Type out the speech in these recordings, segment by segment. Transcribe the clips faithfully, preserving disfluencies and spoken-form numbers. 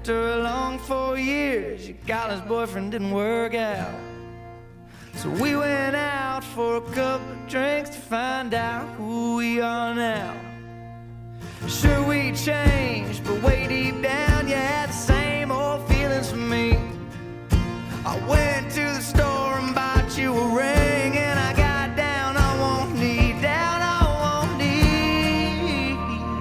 after a long four years, your college boyfriend didn't work out. So we went out for a couple of drinks to find out who we are now. Sure we changed, but way deep down you had the same old feelings for me. I went to the store and bought you a ring, and I got down on one knee, down on one knee.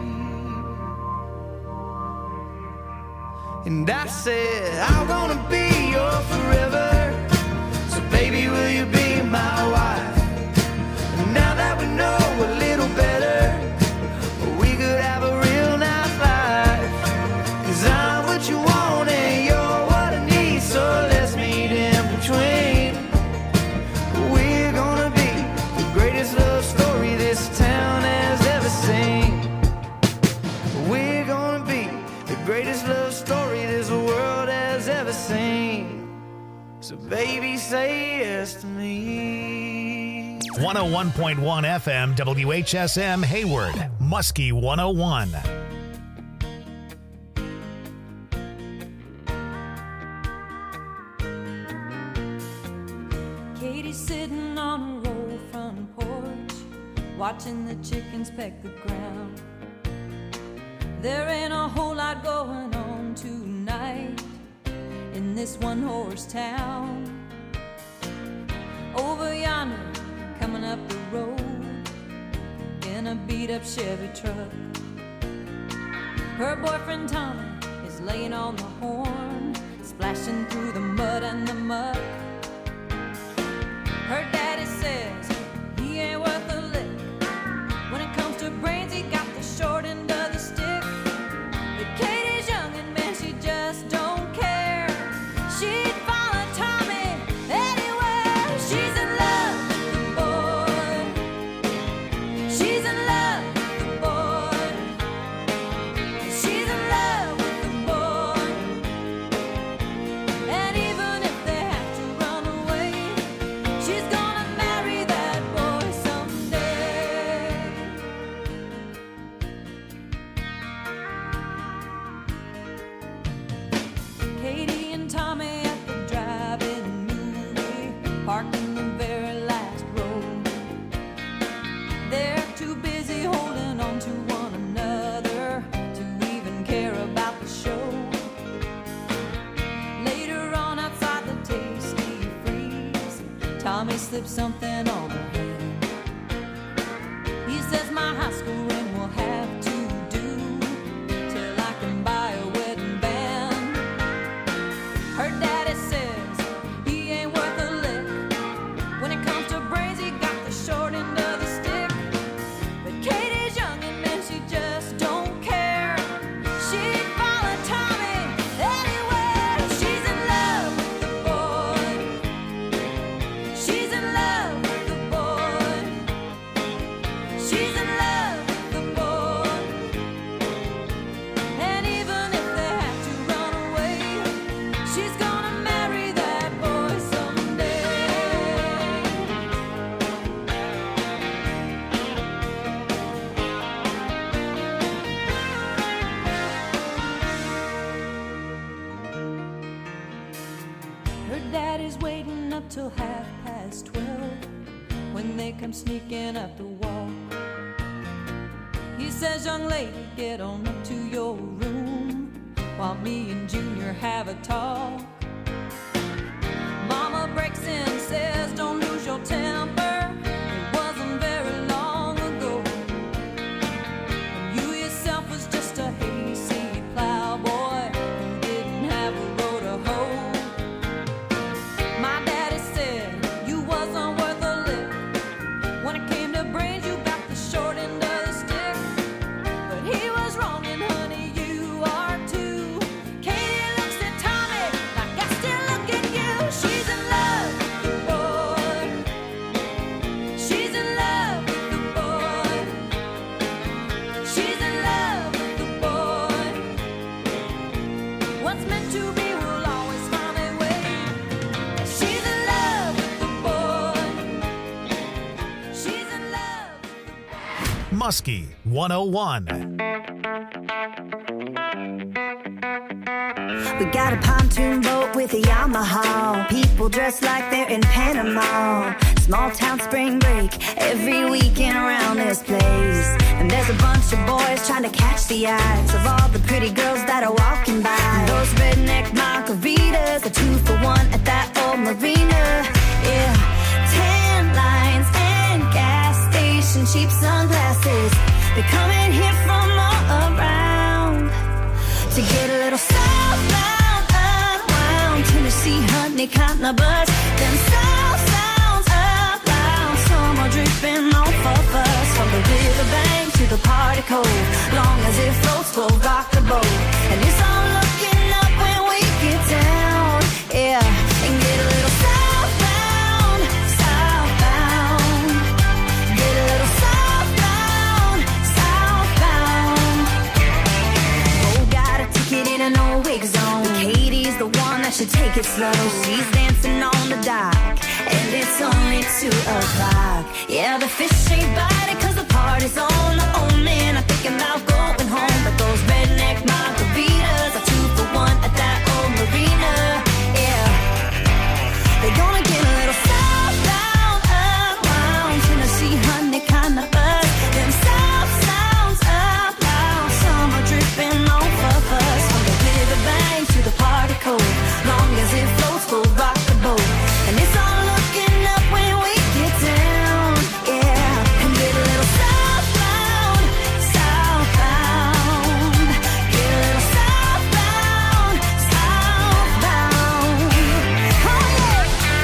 And I said, I'm gonna be your forever, so baby, will you be my wife? And now that we know a little better, we could have a real nice life. 'Cause I'm what you want and you're what I need, so let's meet in between. We're gonna be the greatest love story this town has ever seen. We're gonna be the greatest love story this world has ever seen. So baby, say yes to me. one oh one point one F M, W H S M, Hayward, Muskie one oh one. Katie's sitting on her old front porch, watching the chickens peck the ground. There ain't a whole lot going on tonight in this one-horse town. Over yonder, coming up the road in a beat-up Chevy truck, her boyfriend Tommy is laying on the horn, splashing through the mud and the muck. Her daddy says he ain't worth a lick. When it comes to brains, he got the short end of the stick. But Katie's young and man, she just don't care. She'd follow Tommy anywhere. She's in love with the boy. She's in love with the boy. She's in love with the boy. And even if they have to run away, she's gonna marry that boy someday. Katie and Tommy at the drive-in movie, parked in the very last row. They're too busy holding on to one another to even care about the show. Later on outside the Tasty Freeze, Tommy slipped something on her hand. He says my high school ring will have to do till I can buy a wedding band. Her daddy says he ain't worth a lick. When it comes to brains, he got the short end of the stick. But Katie's young and man, she just don't care. She'd follow Tommy anywhere. She's in love with the boy. She's in love with the boy. She's in love with the boy. And even if they have to run away, she's gonna marry that boy someday. Her daddy's waiting up till half past twelve when they come sneaking up the walk. He says, young lady, get on up to your room while me and Junior have a talk. Mama breaks in and says, don't lose your temper. It wasn't very long ago when you yourself was just a hayseed plowboy who didn't have a row to hoe. My daddy said you wasn't worth a lick. When it came to brains, you got the short end of the stick. But he was wrong, and honey, you are too. Katie looks at Tommy like I still look at you. She's in love with the boy. She's in love with the boy. She's in love with the boy. What's meant to be will always find a way. She's in love with the boy. She's in love with the boy. Muskie one oh one. We got a pontoon boat with a Yamaha. People dressed like they're in Panama. Small town spring break every weekend around this place. And there's a bunch of boys trying to catch the eyes of all the pretty girls that are walking by. And those redneck margaritas are two for one at that old marina. Yeah, tan lines and gas station cheap sunglasses. They're coming here from all around to get a little southbound, unwound. Tennessee honey kind of buzz. Them south sounds up loud. Some are dripping off of us. From the riverbank to the party cove. Long as it floats, we'll rock the boat. And it's all looking up when we get down. Yeah, and get a little southbound, southbound. Get a little southbound, southbound. Oh, got a ticket in an old wig zone. Katie's the one that should take it slow. She's dancing on the dock, and it's only two o'clock. Yeah, the fish ain't biting cause the party's on. The old man, I'm thinking about going home. But those redneck margaritas are two for one at that old marina. Yeah, they're gonna get a little southbound, unwound. Tennessee honey kind of buzz. Them south sounds up loud. Some are dripping off of us. From the riverbank to the party cove. Long as it floats, we'll rock the boat. And it's all looking up when we get down. Yeah, and get a little southbound, southbound. Get a little southbound, southbound. Oh yeah.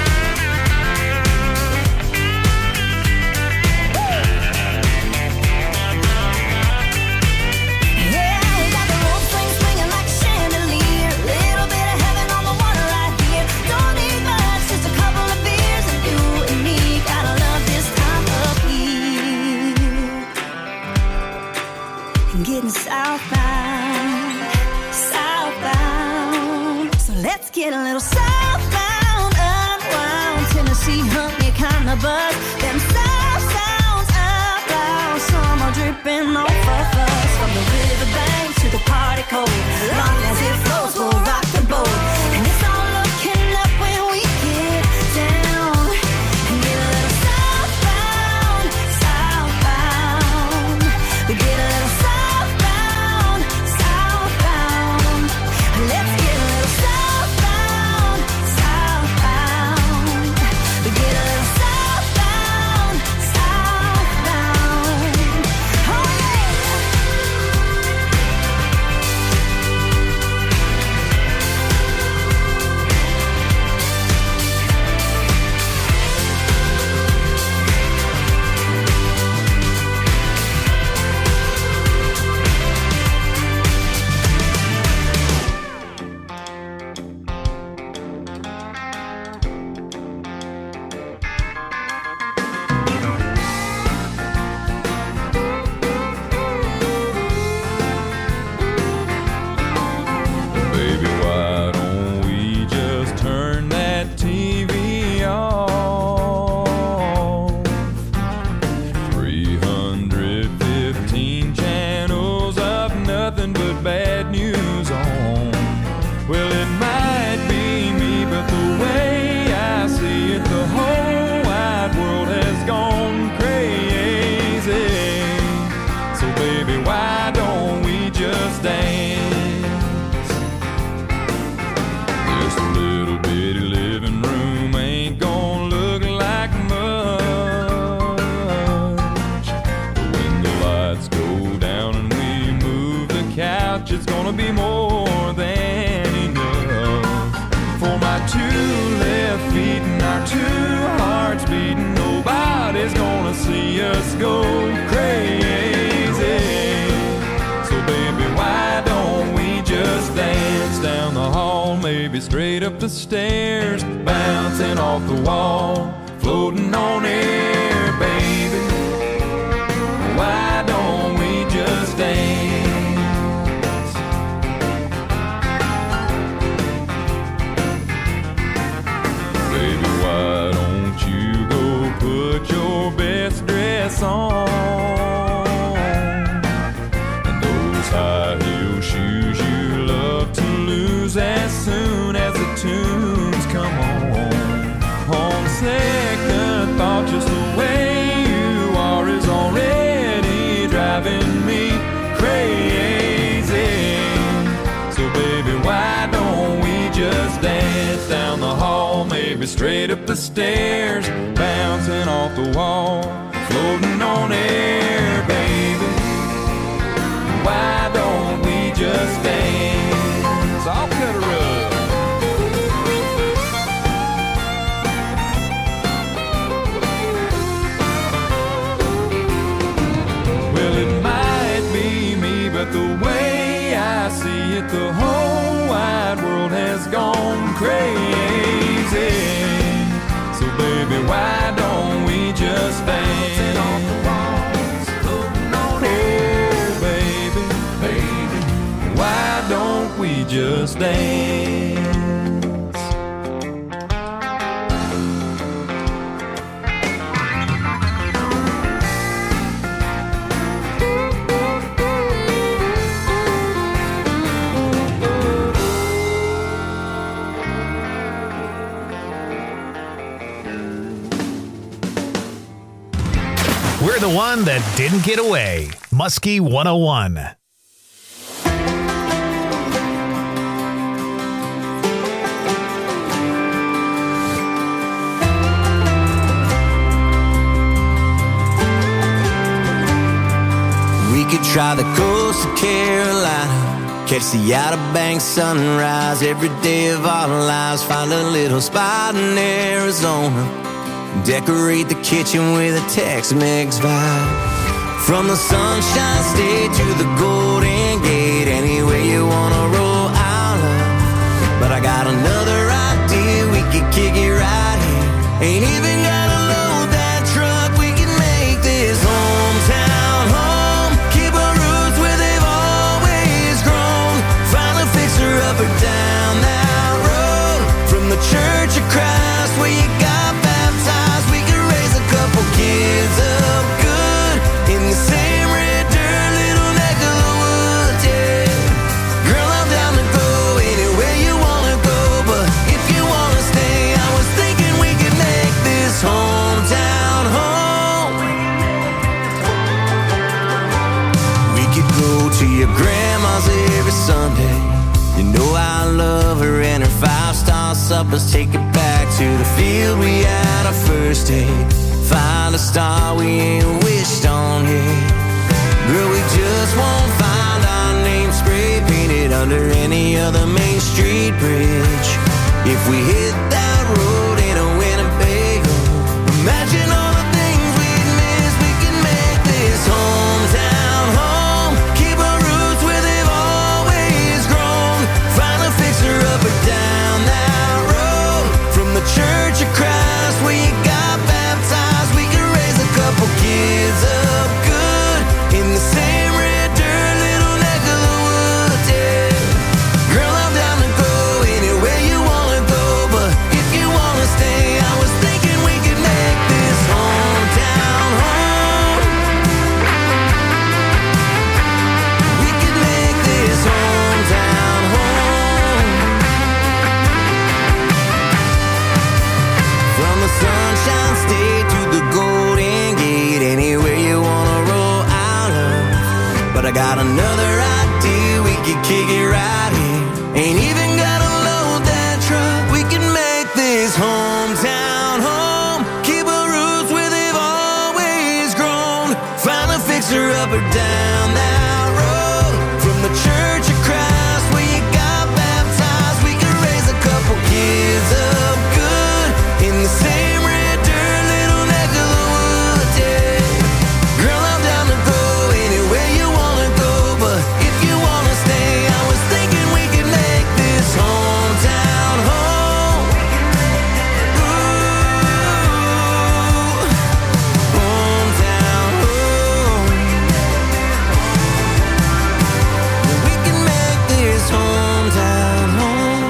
Yeah, we got the rope swing swinging like a chandelier. Little bit of heaven on the water right here. Don't need much, just a couple of beers, and you and me gotta love this time of year. And getting southbound, southbound. So let's get a little southbound, unwound. Tennessee honey kind of buzz. Them south sounds up loud. Some are dripping off of us. From the riverbank to the party cove. Long as it flows, we'll rock the boat. And it's all looking up when we get down. And get a little southbound, southbound. We get a little southbound, southbound. Let's get a little southbound, southbound. We get a little southbound, southbound. Oh yeah. Baby, why don't we just turn that T V off? three hundred fifteen channels of nothing but bad news on. Well, it might be me, but the way I see it, the whole wide world has gone crazy. So baby, why don't we just dance? This little bitty living room ain't gonna look like much. But when the lights go down and we move the couch, it's gonna be more than enough. For my two left feet and our two hearts beating, nobody's gonna see us go crazy. So baby, why don't we just dance down the hall, maybe straight up the stairs, bouncing off the wall, floating on air, baby. Why don't we just dance? Baby, why don't you go put your best dress on? And those high heel shoes you love to lose as driving me crazy. So baby, why don't we just dance down the hall, maybe straight up the stairs, bouncing off the wall, floating on air, baby. Why don't we just dance? I'll cut a rug. Well, it might be me, but the way I see it, the whole wide world has gone crazy. So baby, why don't we just dance? Oh baby, baby, why don't we just dance? We're the one that didn't get away. Muskie one oh one. We could try the coast of Carolina, catch the Outer Banks sunrise every day of our lives, find a little spot in Arizona, decorate the kitchen with a Tex-Mex vibe. From the Sunshine State to the Golden Gate, anywhere you wanna roll, I'll love. But I got another idea, we could kick it right here. Ain't even gotta load that truck, we can make this hometown home. Keep our roots where they've always grown. Find a fixer up or down that road. From the Church of Christ where you got kids up good in the same red dirt, little neck of the woods, yeah. Girl, I'm down to go anywhere you wanna go, but if you wanna stay, I was thinking we could make this hometown home. We could go to your grandma's every Sunday. You know I love her and her five-star suppers. Take it back to the field we had our first date. Find a star we ain't wished on yet. Girl, we just won't find our name spray painted under any other Main Street bridge. If we hit that road in a Winnebago, imagine all the things we'd miss. We can make this hometown home. Keep our roots where they've always grown. Find a fixer up or down that road. From the Church of Christ where you got couple kids up good in the same red dirt, little neck of the woods, yeah. Girl, I'm down to go anywhere you wanna go, but if you wanna stay, I was thinking we could make this hometown home. We could make this hometown home. From the Sunshine State to the Golden Gate, anywhere you wanna roll out of. But I got another idea, we could kick it right here. Ain't even gotta load that truck, we can make this hometown home. Keep our roots where they've always grown. Find a fixer up or down that road. From the Church of Christ where you got baptized, we can raise a couple kids up good in the same red dirt, little neck of the woods, yeah. Girl, I'm down to go anywhere you wanna go, but if you wanna stay, I was thinking we could make this hometown home. Ooh, hometown home. We can make this hometown home.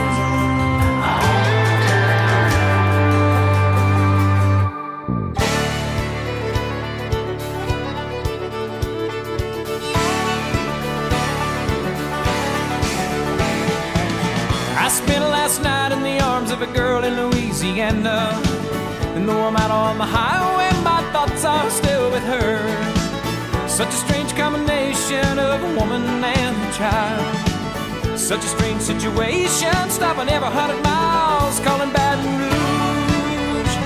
I spent last night in the arms of a girl in Louisiana, and though I'm out on the highway, my thoughts are still with her. Such a strange combination of a woman and a child. Such a strange situation, stopping every hundred miles, calling Baton Rouge.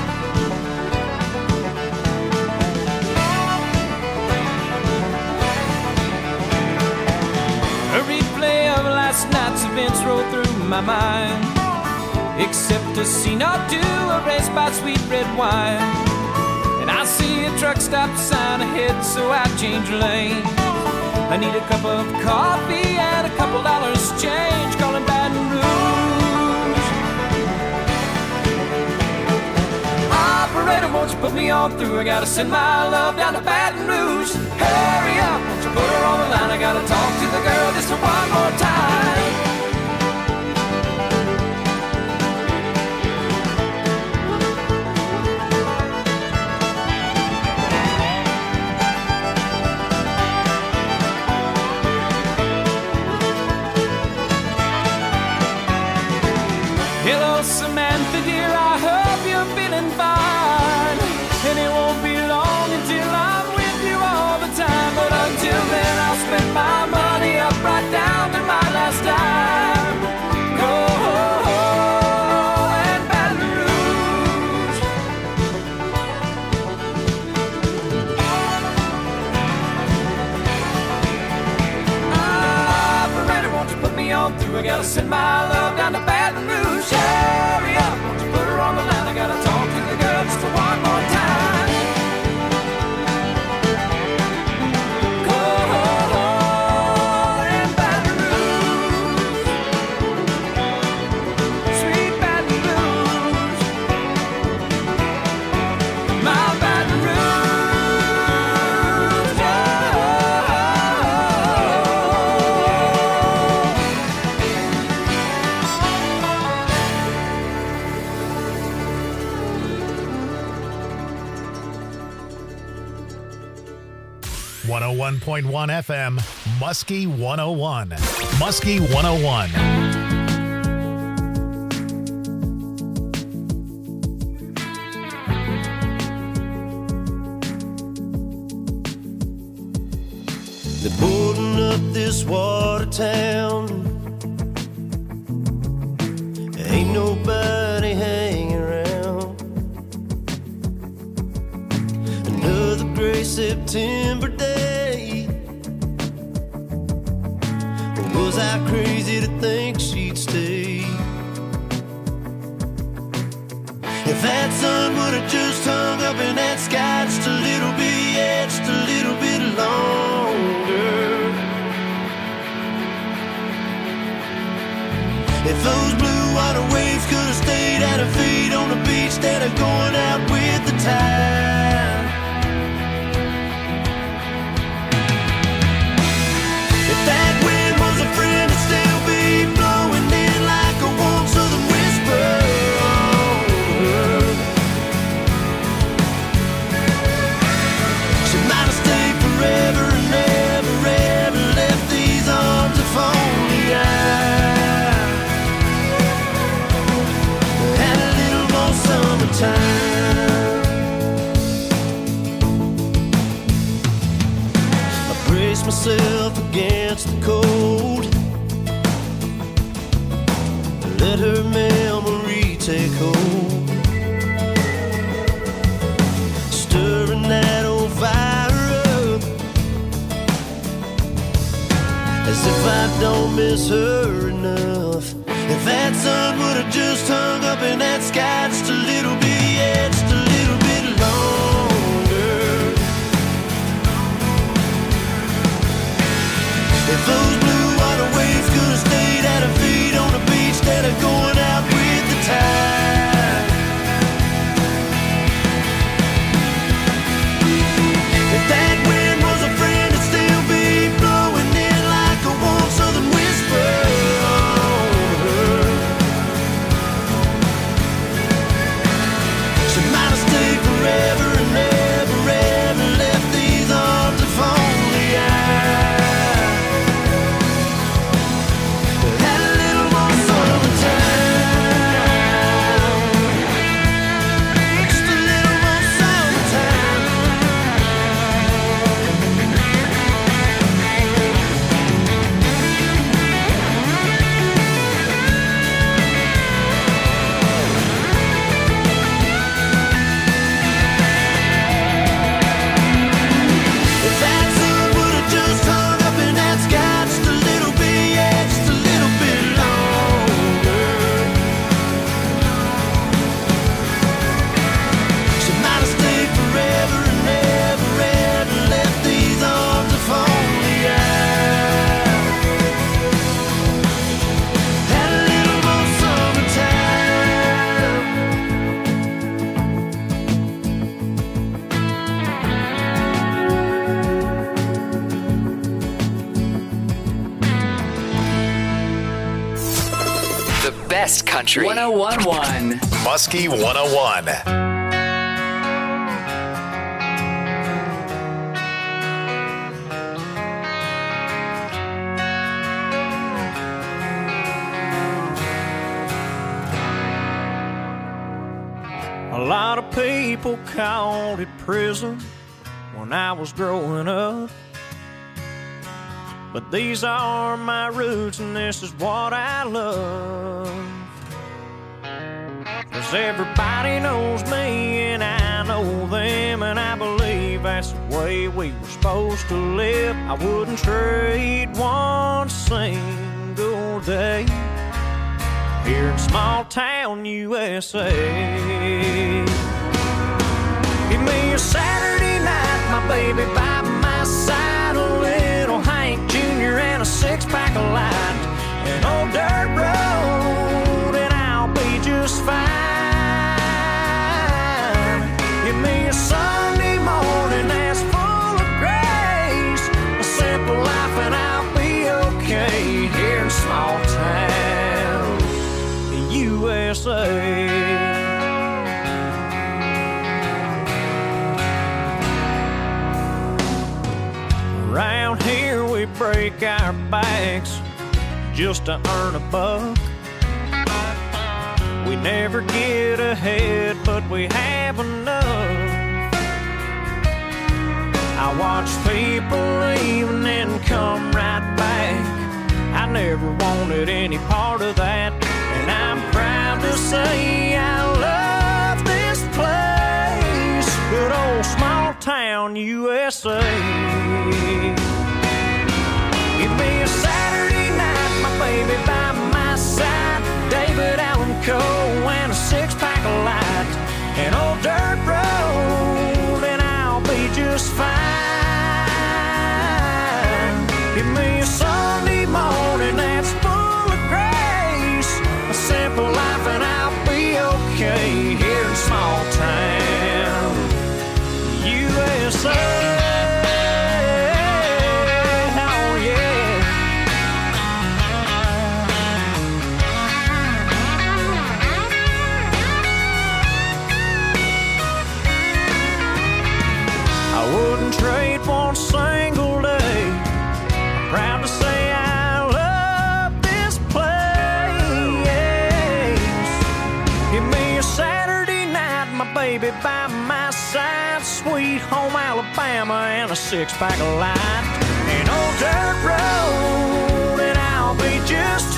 A replay of last night's events roll through my mind, except a scene or two erased by sweet red wine. And I see a truck stop sign ahead, so I change lane. I need a cup of coffee and a couple dollars change, calling Baton Rouge. Operator, won't you put me on through? I gotta send my love down to Baton Rouge. Hurry up, won't you put her on the line? I gotta talk to the girl just one more time. Hello, Samantha, dear, I hope you're feeling fine. And it won't be long until I'm with you all the time. But until then, I'll spend my money up right down to my last dime. Go and Baton Rouge. Operator, won't you put me on through? I gotta send my love down to Baton Rouge. Hurry up, won't you put her on the line? I gotta talk to the girl just one more time. Go and Baton Rouge, sweet Baton Rouge, my Baton Rouge. one oh one point one F M, Muskie one oh one. Muskie one oh one. They're boarding up this water town. Ain't nobody hanging around. Another gray September day. Was I crazy to think she'd stay? If that sun would have just hung up in that sky just a little bit, yeah, just a little bit longer. If those blue water waves could have stayed at her feet on the beach instead of going out with the tide. If that wind was a friend, it'd still be blowing in like a warm southern whisper. She might have stayed forever and never, ever left these arms if only I had a little more summertime. I brace myself against the cold, let her memory take hold, stirring that old fire up, as if I don't miss her enough. If that sun would have just hung up in that sky just a little bit, yeah, just a little bit longer. If those blue water waves could have stayed at her feet on the beach instead of going out with the tide. If that wind was a friend, it'd still be blowing in like a warm southern whisper. She might have stayed forever best country. one oh one point one Muskie one oh one. A lot of people called it prison when I was growing up. But these are my roots and this is what I love. 'Cause everybody knows me and I know them, and I believe that's the way we were supposed to live. I wouldn't trade one single day here in small town U S A. Give me a Saturday night, my baby by my side, a little Hank Junior and a six-pack of light, an old dirt road, and I'll be just fine. Give me a Sunday morning that's full of grace, a simple life, and I'll be okay here in small town U S A. Around here we break our backs just to earn a buck. We never get ahead, but we have enough. I watch people leave and then come right back. I never wanted any part of that, and I'm proud to say I love this place, good old small town U S A. Give me a Saturday night, my baby by my side, David Allen Coe and a six-pack of light, an old dirt road, and I'll be just fine. Give me a Sunday morning that's full of grace, a simple life, and I'll be okay here in small town U S A. Trade one single day. I'm proud to say I love this place. Give me a Saturday night, my baby by my side, sweet home Alabama, and a six-pack of light, an old dirt road, and I'll be just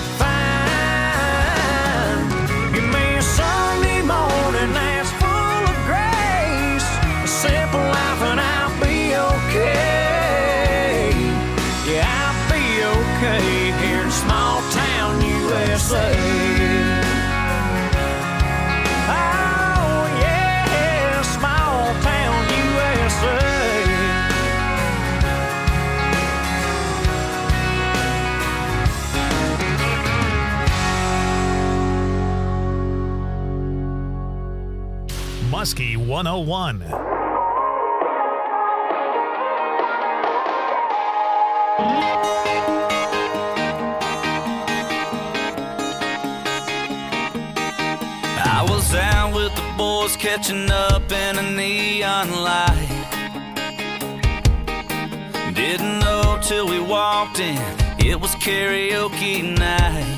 fine. Give me a Sunday morning that's full of grace, a simple life, and I'll okay. Yeah, I'll be okay here in small town U S A. Oh yeah, small town U S A. Muskie one oh one. I was out with the boys catching up in a neon light. Didn't know till we walked in, it was karaoke night.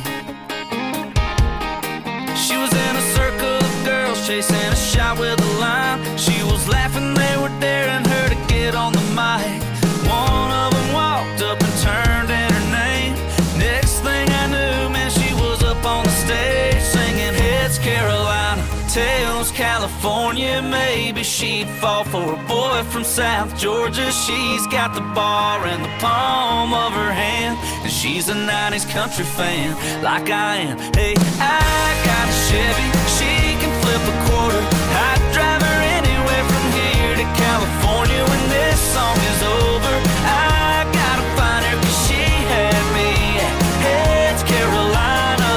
She was in a circle of girls chasing a shot with a line. She was laughing, they were daring her to get on the mic. One of them walked up and turned in her name. Next thing I knew, man, she was up on the stage singing Heads Carolina, Tails California. Maybe she'd fall for a boy from South Georgia. She's got the bar in the palm of her hand, and she's a nineties country fan like I am. Hey, I got a Chevy, she can flip a quarter. I'd drive her anywhere from here to California. When this song is over, I gotta find her, 'cause she had me at Heads Carolina.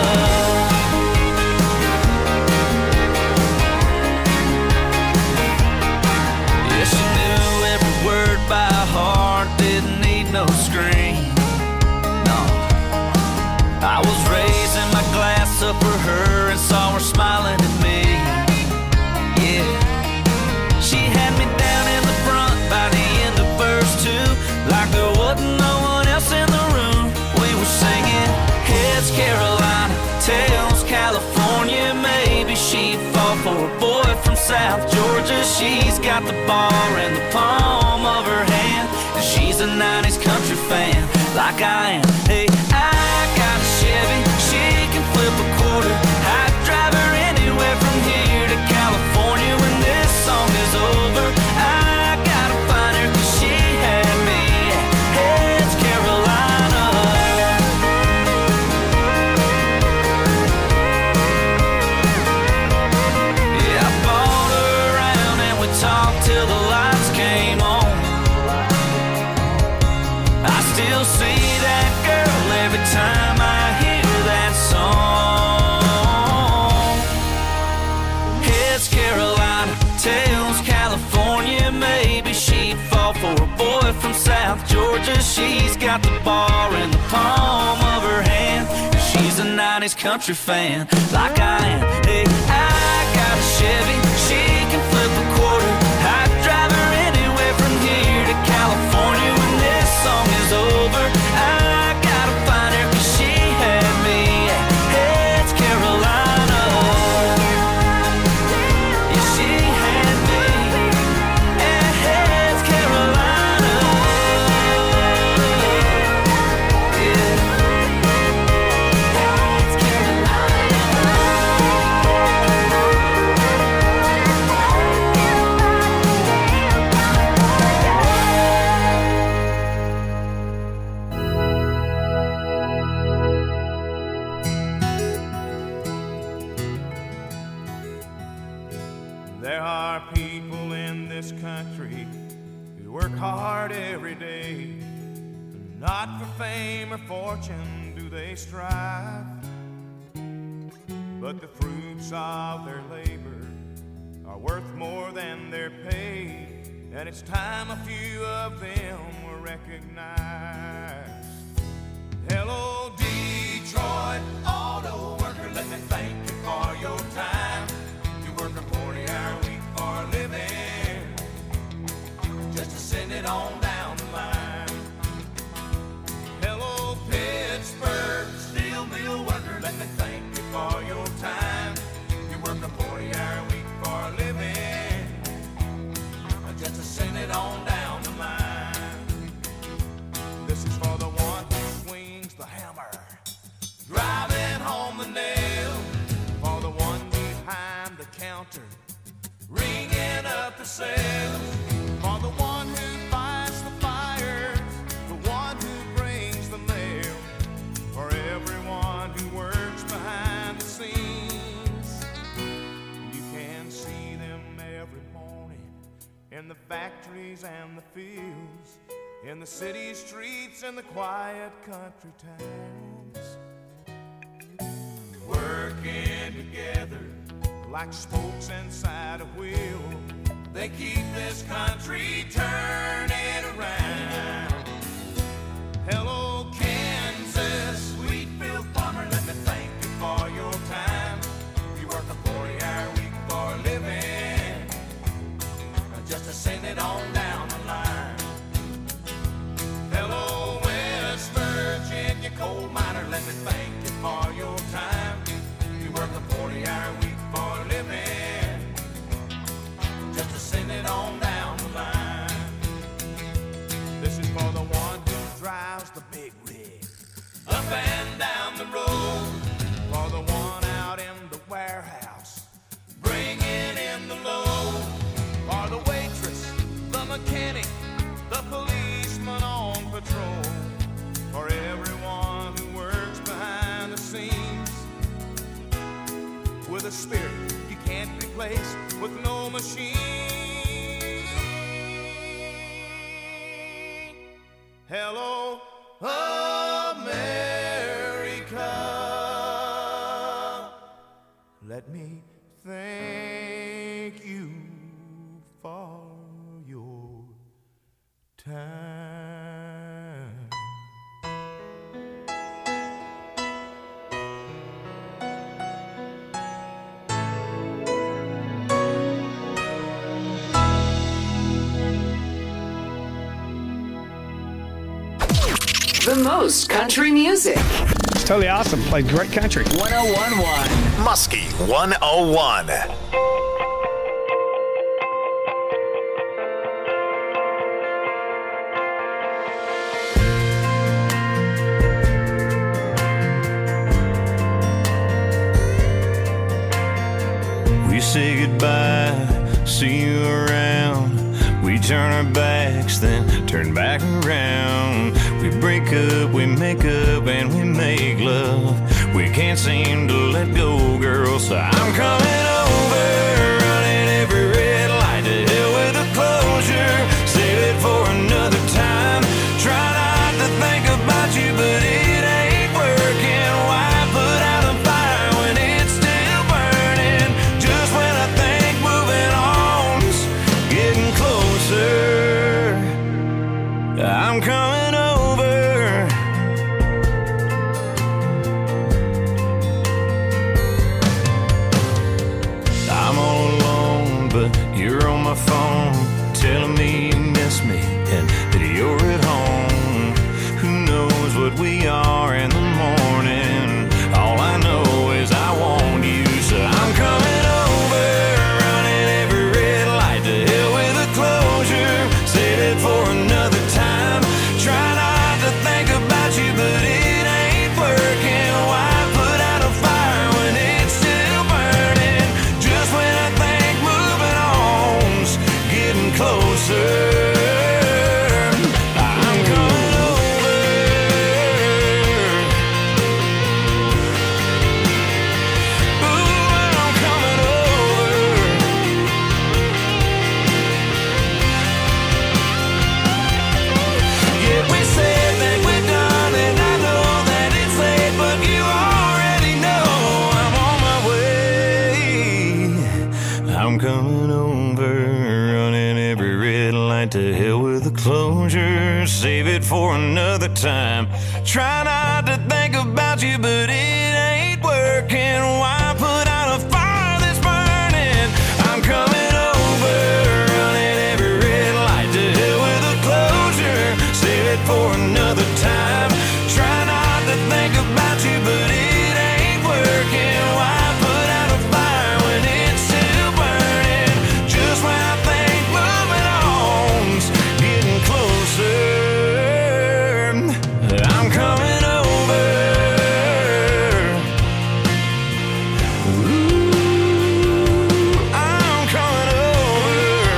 Yeah, she knew every word by heart, didn't need no screen. No, I was raising my glass up South Georgia. She's got the bar in the palm of her hand, and she's a nineties country fan like I am. Hey, I got a Chevy, she can flip a quarter. I'd drive her anywhere from here to California when this song is over. I gotta find her 'cause she had me. Hey, it's Carolina. Yeah, I bought her around and we talked till the lights came on. I still see that girl every time I hear that song. It's Carolina, tells California maybe she'd fall for a boy from South Georgia. She's got the bar in the palm of her hand, and she's a nineties country fan like I am. Hey, I got a Chevy, she can flip a quarter. I'd drive her anywhere from here to California when this song is over. I gotta find her 'cause she had me. Hey, it's Carolina. Yeah, she had me. Yeah, it's Carolina. Yeah. It's There are people in this country who work hard every day. Not for fame or fortune do they strive, but the fruits of their labor are worth more than their pay, and it's time a few of them were recognized. Hello, Detroit auto worker, let me thank you for your time. You work a forty-hour week for a living, just to send it on down the line. Hello, Pittsburgh steel mill worker, let me thank you for your time. You work a forty-hour week for a living, just to send it on down the line. This is for the one who swings the hammer, driving home the nail. For the one behind the counter, ringing up the sales. For the one who fights the fires, the one who brings the mail. For everyone who works behind the scenes, you can see them every morning in the factories and the fields, in the city streets and the quiet country towns, working together like spokes inside a wheel. They keep this country turning around. Hello, Kansas, Wheatfield farmer, let me thank you for your time. You work a forty-hour week for a living, just to send it on down the line. Hello, West Virginia coal miner, let me thank you for your time. You work a forty-hour week for a living, just to send it on down the line. This is for the one who drives the big rig up and down the road. For the one out in the warehouse, bringing in the load. For the waitress, the mechanic, the policeman on patrol. For everyone who works behind the scenes, with a spirit you can't replace with no machine. Hello, America. Let me thank you for your time. The most country music. It's totally awesome. Played great country. one oh one point one Muskie one oh one. wake up, we make up and we make love. We can't seem to let go, girl, so I'm coming over, running every red light. To hell with the closure, save it for another time. Try not to think about you, but it ain't working. Why put out a fire when it's still burning? Just when I think moving on's getting closer, I'm coming over. I'm all alone, but you're on my phone, telling me you miss me and that you're at home. Who knows what we are in the morning? All I know is I want you, so I'm coming over, running every red light. To hell with the closure, save it for another time. Try not to think about you, but it ain't working. Why put out a fire when it's still burning? Just when I think moving on's getting closer, I'm coming over. Ooh, I'm coming over. Yeah, we said that we're done, and I know that it's late, but you already know I'm on my way. I'm coming over, running every red light. To hell with the closure, save it for another time. Try not to think about you, but it ain't working. Why put out a fire that's burning? I'm coming over, running every red light. To hell with the closure, save it for another time. Try not to think about you, but it ain't working. Why put out a fire when it's still burning? Just when I think moving on's getting closer, I'm coming over. Ooh, I'm coming over.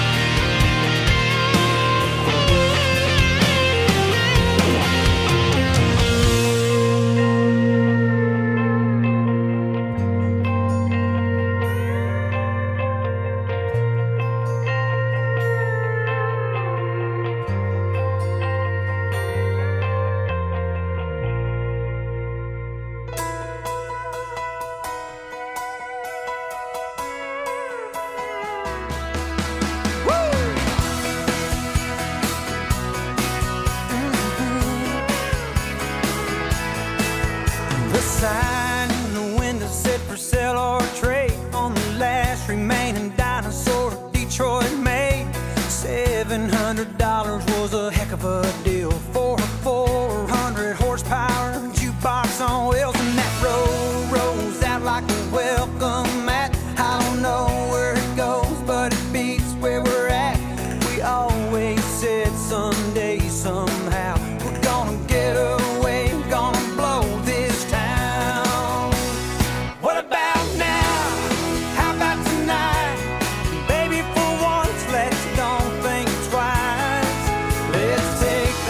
The sign in the window said for sale or trade on the last remaining dinosaur Detroit made. Seven hundred dollars was a heck of a deal for a four hundred horsepower jukebox on wheels, and that road rolls out like a welcome mat. I don't know where it goes, but it beats where we're at. We always said someday, somehow, we're gonna get away, gonna blow this town. What about now? How about tonight? Baby, for once, let's don't think twice. Let's take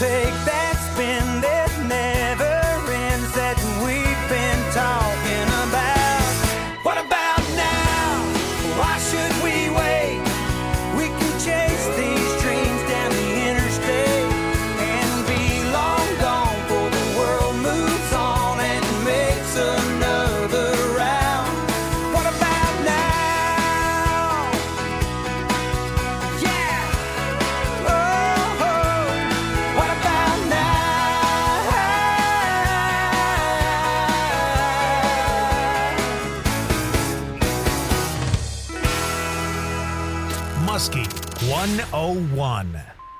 take that spin that never ends that we've been talking about. What about now? Why should we wait? We can chase these dreams down the interstate and be long gone before the world moves on and makes another round. What about now? Yeah. Oh, oh. What about now? Muskie one oh one.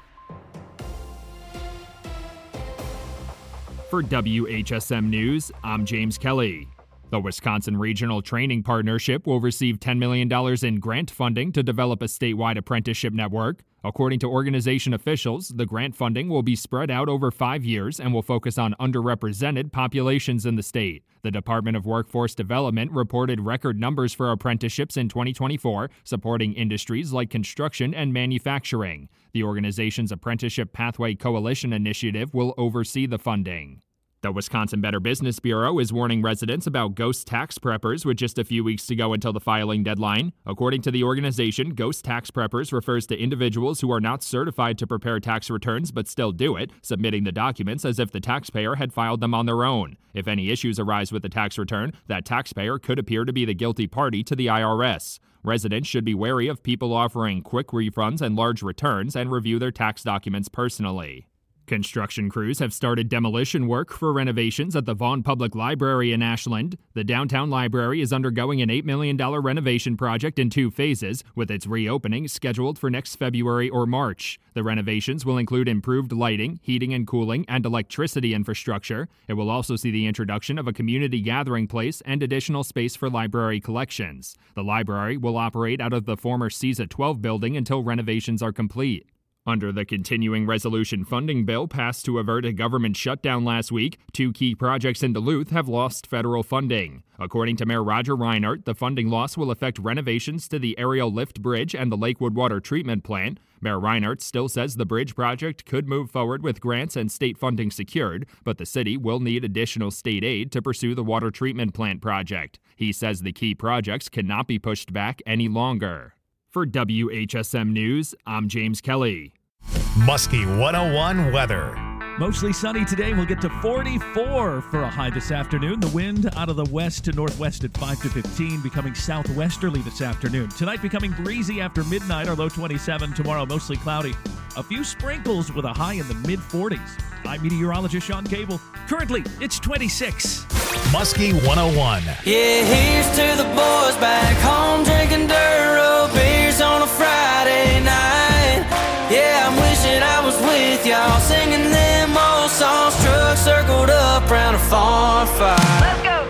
For W H S M News, I'm James Kelly. The Wisconsin Regional Training Partnership will receive ten million dollars in grant funding to develop a statewide apprenticeship network. According to organization officials, the grant funding will be spread out over five years and will focus on underrepresented populations in the state. The Department of Workforce Development reported record numbers for apprenticeships in twenty twenty-four, supporting industries like construction and manufacturing. The organization's Apprenticeship Pathway Coalition initiative will oversee the funding. The Wisconsin Better Business Bureau is warning residents about ghost tax preppers with just a few weeks to go until the filing deadline. According to the organization, ghost tax preppers refers to individuals who are not certified to prepare tax returns but still do it, submitting the documents as if the taxpayer had filed them on their own. If any issues arise with the tax return, that taxpayer could appear to be the guilty party to the I R S. Residents should be wary of people offering quick refunds and large returns and review their tax documents personally. Construction crews have started demolition work for renovations at the Vaughn Public Library in Ashland. The downtown library is undergoing an eight million dollars renovation project in two phases, with its reopening scheduled for next February or March. The renovations will include improved lighting, heating and cooling, and electricity infrastructure. It will also see the introduction of a community gathering place and additional space for library collections. The library will operate out of the former C I S A twelve building until renovations are complete. Under the continuing resolution funding bill passed to avert a government shutdown last week, two key projects in Duluth have lost federal funding. According to Mayor Roger Reinert, the funding loss will affect renovations to the aerial lift bridge and the Lakewood Water Treatment Plant. Mayor Reinert still says the bridge project could move forward with grants and state funding secured, but the city will need additional state aid to pursue the water treatment plant project. He says the key projects cannot be pushed back any longer. For W H S M News, I'm James Kelly. Muskie one oh one weather. Mostly sunny today. We'll get to forty-four for a high this afternoon. The wind out of the west to northwest at five to fifteen, becoming southwesterly this afternoon. Tonight becoming breezy after midnight, our low twenty-seven. Tomorrow mostly cloudy. A few sprinkles with a high in the mid forties. I'm meteorologist Sean Cable. Currently, it's twenty-six. Muskie one oh one. Yeah, here's to the boys back home drinking dirt road beers on a Friday night. Yeah, I'm wishing I was with y'all singing them old songs, trucks circled up round a farm fire. Let's go!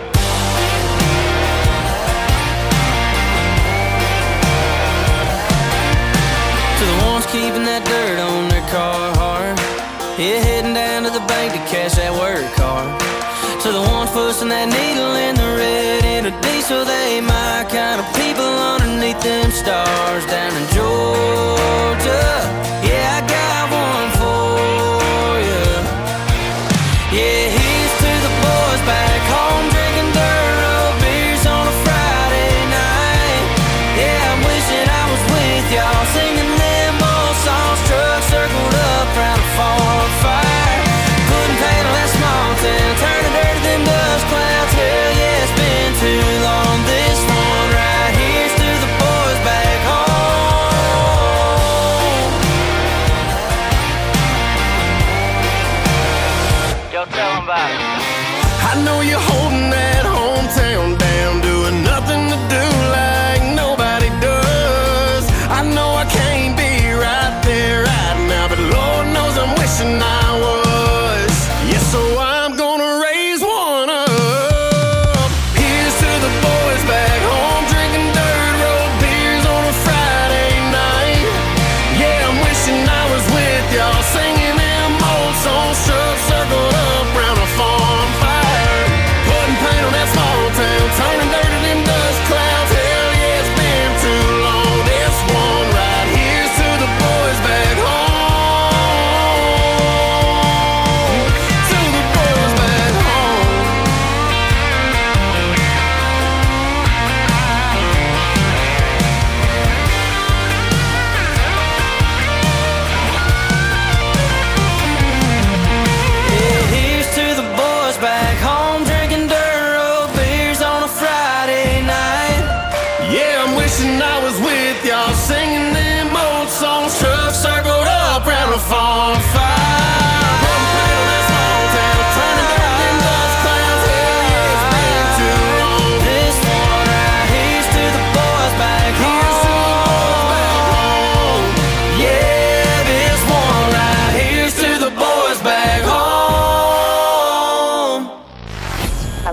To the ones keeping that dirt on their car hard, yeah, heading down to the bank to cash that work card. To the ones pushing that needle in the red in a diesel, they my kind of people underneath them stars down in Georgia. Yeah, I got one for you. Yeah, here's to the boys back home drinking dirt road beers on a Friday night. Yeah, I'm wishing I was with y'all singing them old songs, trucks circled up round a farm fire. Couldn't paint that small town, turning dirt to them dust clouds. Hell yeah, it's been too long. This one right here's to the boys back home. Yo, tell them about it. I know you're holding that hometown down, doing nothing to do like nobody does. I know I can't be right there right now, but Lord knows I'm wishing I was. Yes, so I'm gonna raise one up. Here's to the boys back home drinking dirt road beers on a Friday night. Yeah, I'm wishing I was with y'all singing them old songs, trucks circled up round a farm fire. Putting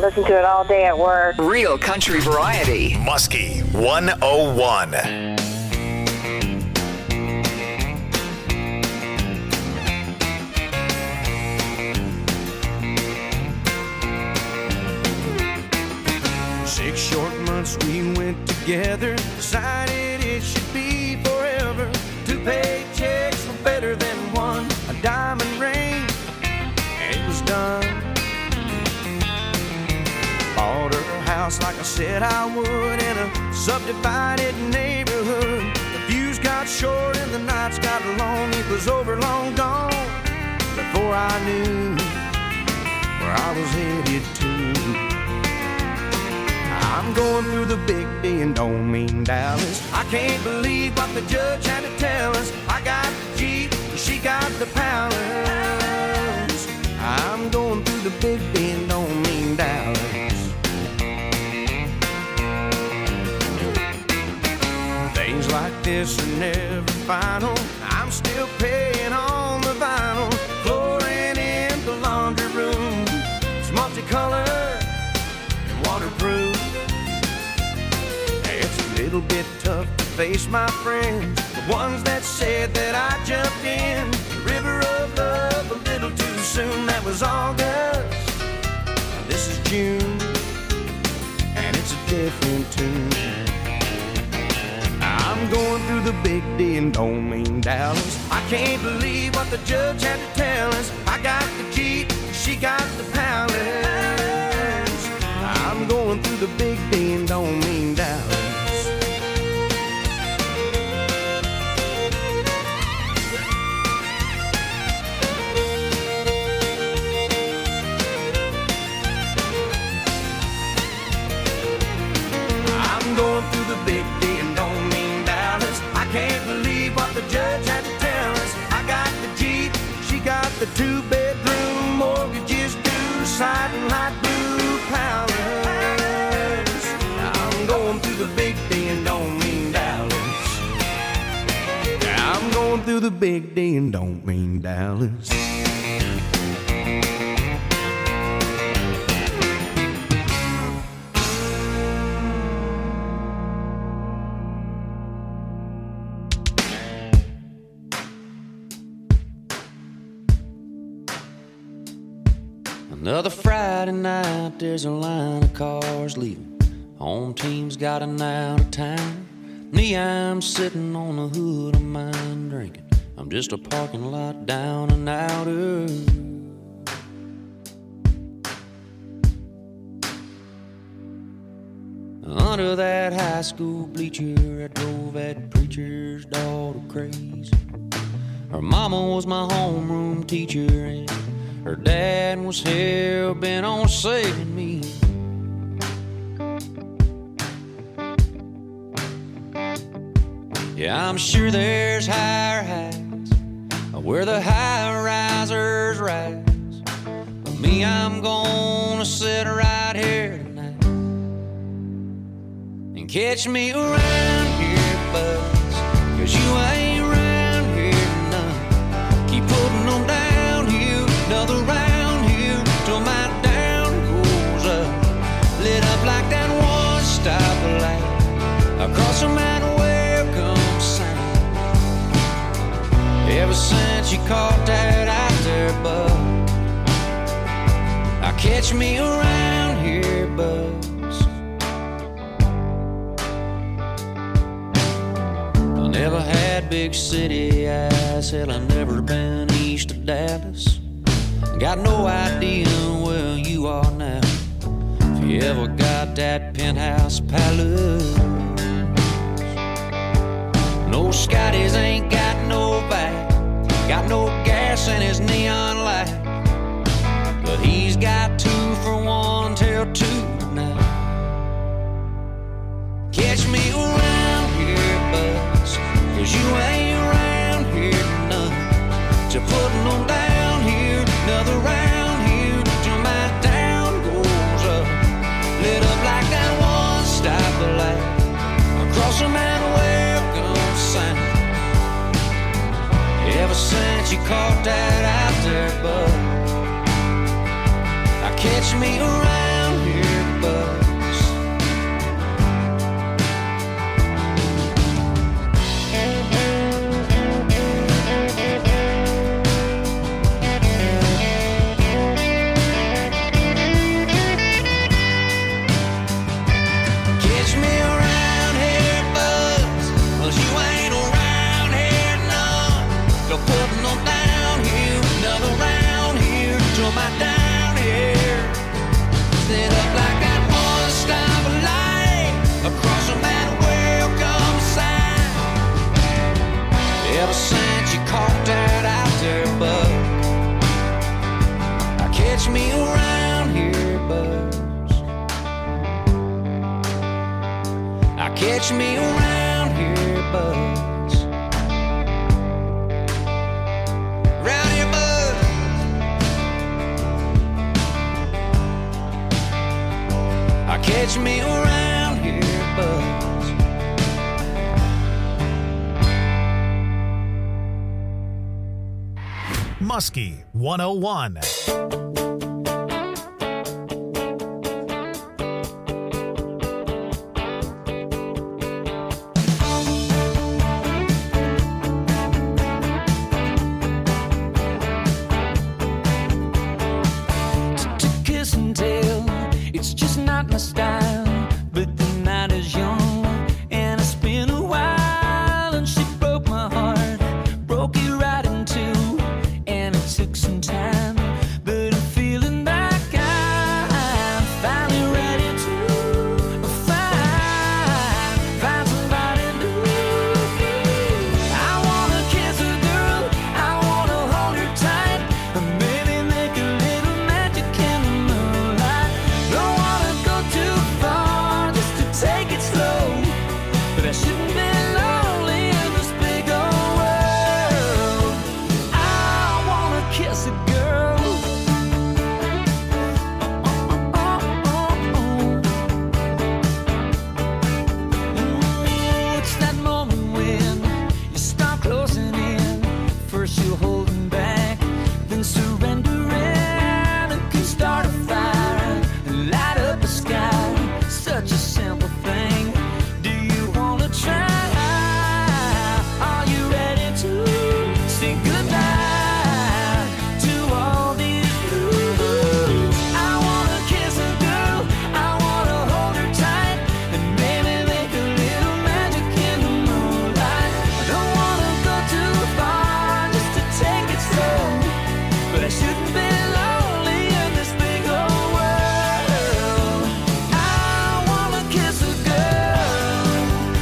listen to it all day at work. Real country variety. Muskie one oh one. Six short months we went together, decided it should be forever. Two paychecks were better than one, a diamond ring, and it was done. Bought her a house like I said I would in a subdivided neighborhood. The views got short and the nights got long. It was over, long gone, before I knew where I was headed to. I'm going through the big D and don't mean Dallas. I can't believe what the judge had to tell us. I got the Jeep, she got the palace. I'm going through the big D and don't mean Dallas. Things like this are never final. I'm still paying on the vinyl. Flooring in the laundry room, it's multicolored and waterproof. A little bit tough to face my friends, the ones that said that I jumped in the river of love a little too soon. That was August, now this is June, and it's a different tune. I'm going through the big D and don't mean Dallas. I can't believe what the judge had to tell us. I got the Jeep, she got the palace. I'm going through the big D and don't mean Dallas. Going through the big D and don't mean Dallas. I can't believe what the judge had to tell us. I got the Jeep, she got the two-bedroom, mortgages due, siding light blue palace. I'm going through the big D and don't mean Dallas. I'm going through the big D and don't mean Dallas. Another Friday night, there's a line of cars leaving. Home team's gotten out of town. Me, I'm sitting on the hood of mine drinking. I'm just a parking lot down and outer. Under that high school bleacher, I drove that preacher's daughter crazy. Her mama was my homeroom teacher, and her dad was hell-bent on saving me. Yeah, I'm sure there's higher heights where the high-risers rise. But me, I'm gonna sit right here tonight and catch me around here, buzz, 'cause you ain't around here none. Keep putting them down here, another round here, till my down goes up, lit up like that one stoplight across from that welcome sign. Ever since you caught that out there, bud, I catch me around here, buzz. I never had big city eyes, hell, I never been east of Dallas. Got no idea where you are now, if you ever got that penthouse palace. No, Scotty's ain't got no back, got no gas in his neon light, but he's got two for one till two tonight. Catch me around here, buzz, 'cause you ain't around here none. To putting them down here, another round here, till my down goes up, lit up like that one stoplight across from that welcome sign. Ever since you caught that out there, bud, I catch me around here. catch me around here, buds. I catch me around here, buds. Around here, buds. I catch me around here, buds. Muskie one oh one. Kiss and tell, it's just not my style. But the night is young, and it's been a while. And she broke my heart, broke it right in two. And it took some time, but I'm feeling like I'm finally ready to find, find somebody new. I wanna kiss a girl, I wanna hold her tight, and maybe make a little magic in the moonlight. Don't wanna go too far, just to take it slow, but I shouldn't be lonely in this big old world. I wanna kiss a girl. Mm, it's that moment when you start closing in. First you're holding back, then surrendering. It can start a fire and light up the sky. Such a simple thing. Do you wanna try? Are you ready to say goodbye to all these blues? I wanna kiss a girl, I wanna hold her tight, and maybe make a little magic in the moonlight. I don't wanna go too far, just to take it slow, but I shouldn't be lonely in this big old world. I wanna kiss a girl,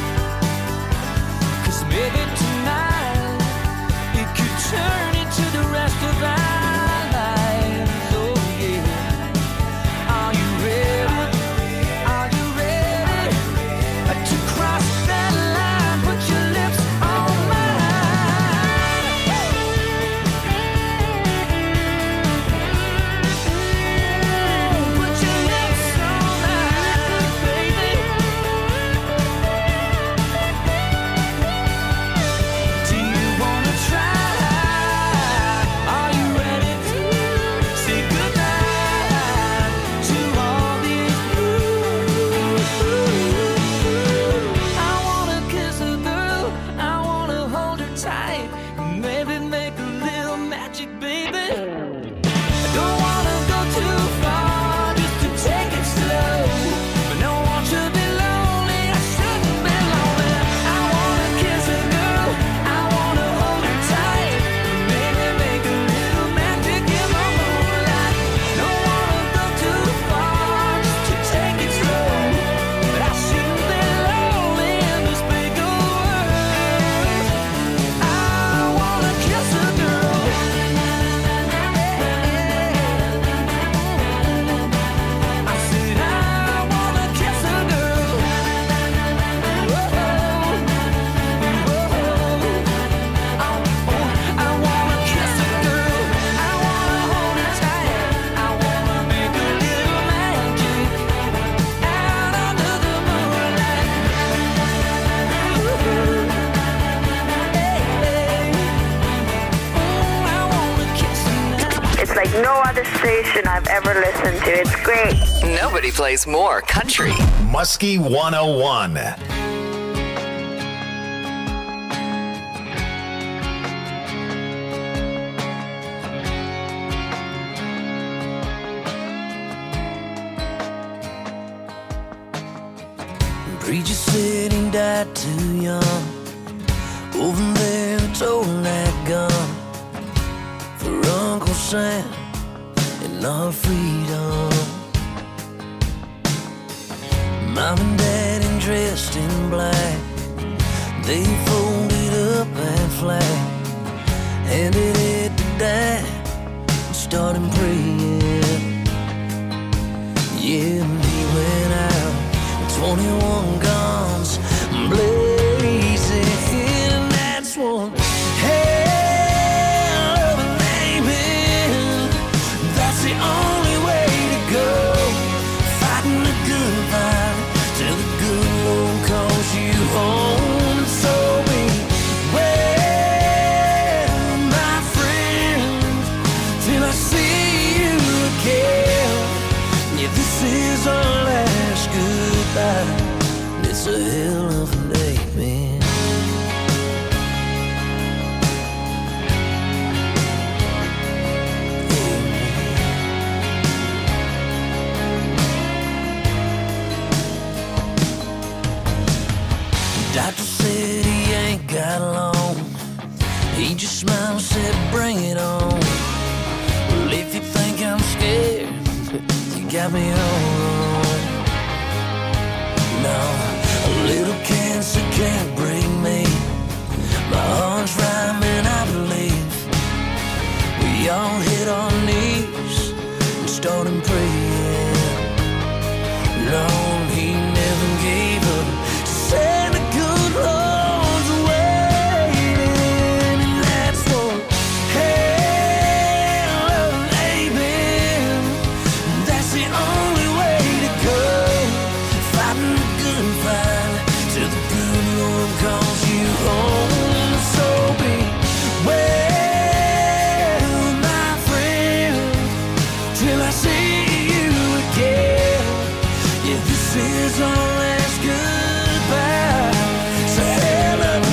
'cause maybe tonight it could turn into the rest of our lives. Oh yeah. Are you ready? Are you ready to cross that line? Put your lips on mine. Put your lips on mine, baby. Do you wanna try? Are you ready to say goodbye to all these blues? I wanna kiss a girl, I wanna hold her tight, maybe make a little magic, baby. I don't wanna go too far, just to take it slow, but no one should be lonely, I shouldn't be lonely. I wanna kiss a girl, I wanna hold her tight, maybe make a little magic in the moonlight. Don't wanna go too far, just to take it slow, but I shouldn't be lonely in this big old world. I wanna kiss a girl. I said I wanna kiss a girl. Whoa, whoa. I wanna kiss a girl. I wanna hold her tight. I wanna make a little magic out under the moonlight. I wanna kiss her now. It's like no other station I've ever listened to. It's great. Nobody plays more country. Muskie one oh one. Preacher said he died too young. Over there, it's old that gun for Uncle Sam and our freedom. Mom and Dad in dressed in black, they folded up that flag, handed it to Dad and started praying. Yeah, and he went out with twenty-one guns blazing, and that's one hell of an aiming. That's the only way to go, fighting the good fight till the good Lord calls you home. And so beware, my friend, till I see you again. Yeah, this is our last goodbye. It's a hell of an amen. Doctor said he ain't got long. He just smiled and said, bring it on. Well, if you think I'm scared, you got me all wrong. No, a little cancer can't bring me. My heart's rhyming, I believe. We all hit our knees and started praying. Lord, he never gave up. Said the good Lord's waiting, and that's one hell of an amen. That's the only way to go, fighting the good fight till the good Lord calls you home. So beware, my friend, till I see you again. Yeah, this is our last goodbye. It's a hell of an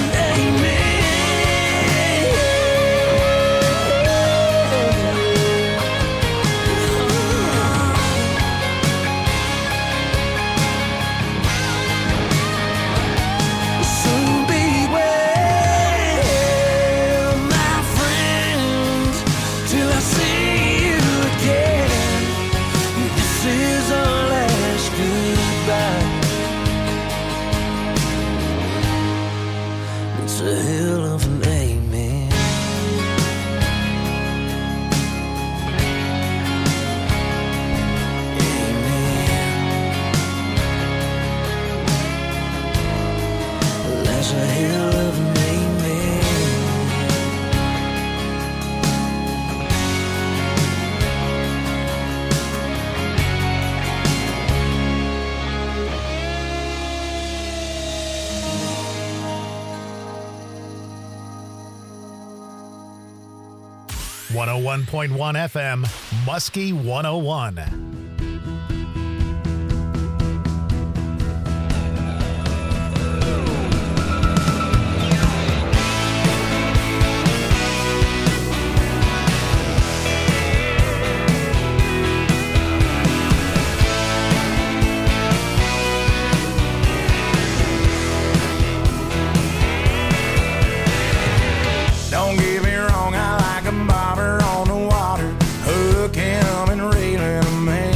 So beware, my friend, till I see you again. This is our last goodbye. It's a hell of an amen. Amen. That's a hell of an amen. one oh one point one F M, Muskie one oh one. Don't get me wrong, I like a bobber on the water, hooking 'em and reeling 'em in.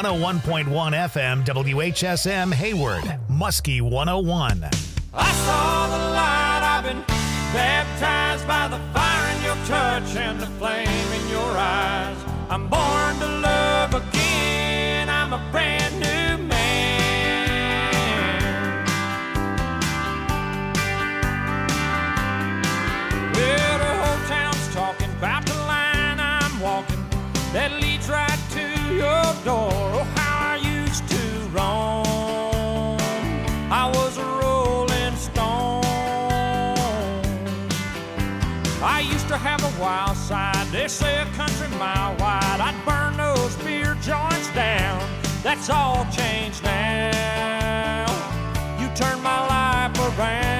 one oh one point one F M, W H S M, Hayward, Muskie one oh one. I saw the light, I've been baptized by the fire in your touch and the flame in your eyes. I'm born to love again, I'm a brand new man. Well, the whole town's talking about the line I'm walking that leads right to your door. Oh, how I used to roam, I was a rolling stone. I used to have a wild side, they say a country mile wide. I'd burn those beer joints down, that's all changed now. You turned my life around.